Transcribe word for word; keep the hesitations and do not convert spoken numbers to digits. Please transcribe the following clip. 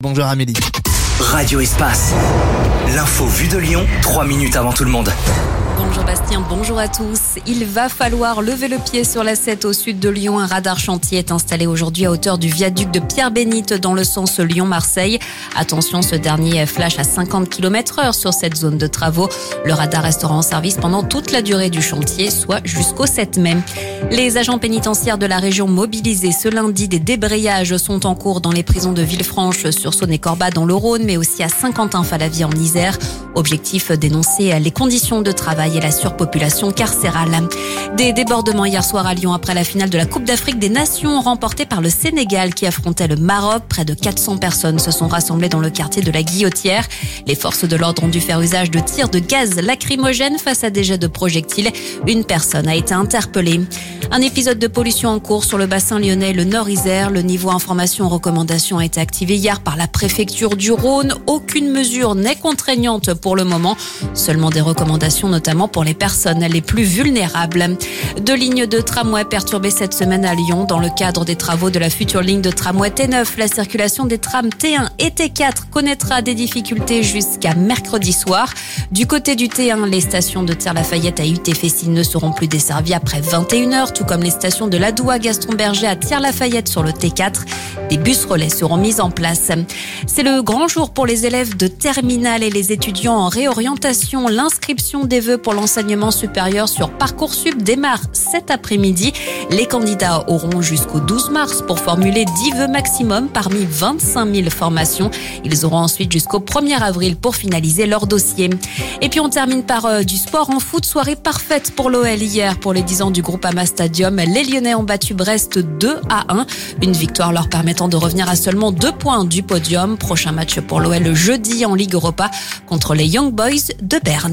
Bonjour Amélie. Radio Espace. L'info vue de Lyon, trois minutes avant tout le monde. Bonjour Bastien, bonjour à tous. Il va falloir lever le pied sur l'A sept au sud de Lyon. Un radar chantier est installé aujourd'hui à hauteur du viaduc de Pierre-Bénite dans le sens Lyon-Marseille. Attention, ce dernier flash à cinquante kilomètres heure sur cette zone de travaux. Le radar restera en service pendant toute la durée du chantier, soit jusqu'au sept mai. Les agents pénitentiaires de la région mobilisés ce lundi, des débrayages sont en cours dans les prisons de Villefranche, sur Saône et Corba dans le Rhône, mais aussi à Saint-Quentin-Falavie en Isère. Objectif, dénoncer les conditions de travail et la surpopulation carcérale. Des débordements hier soir à Lyon après la finale de la Coupe d'Afrique des Nations remportée par le Sénégal qui affrontait le Maroc. Près de quatre cents personnes se sont rassemblées dans le quartier de la Guillotière. Les forces de l'ordre ont dû faire usage de tirs de gaz lacrymogène face à des jets de projectiles. Une personne a été interpellée. Un épisode de pollution en cours sur le bassin lyonnais, le Nord-Isère. Le niveau information recommandation a été activé hier par la préfecture du Rhône. Aucune mesure n'est contraignante pour le moment. Seulement des recommandations, notamment pour les personnes les plus vulnérables. Deux lignes de tramway perturbées cette semaine à Lyon. Dans le cadre des travaux de la future ligne de tramway T neuf, la circulation des trams T un et T quatre connaîtra des difficultés jusqu'à mercredi soir. Du côté du T un, les stations de Thiers-Lafayette à U T Fessines ne seront plus desservies après vingt et une heures, tout comme les stations de l'Adoua Gaston-Berger à Thiers-Lafayette sur le T quatre. Des bus relais seront mis en place. C'est le grand jour pour les élèves de terminale et les étudiants en réorientation. L'inscription des vœux pour l'enseignement supérieur sur Parcoursup démarre cet après-midi. Les candidats auront jusqu'au douze mars pour formuler dix vœux maximum parmi vingt-cinq mille formations. Ils auront ensuite jusqu'au premier avril pour finaliser leur dossier. Et puis on termine par euh, du sport en foot. Soirée parfaite pour l'O L hier pour les dix ans du Groupama Stadium. Les Lyonnais ont battu Brest deux à un. Une victoire leur permettant de revenir à seulement deux points du podium. Prochain match pour l'O L jeudi en Ligue Europa contre les Young Boys de Berne.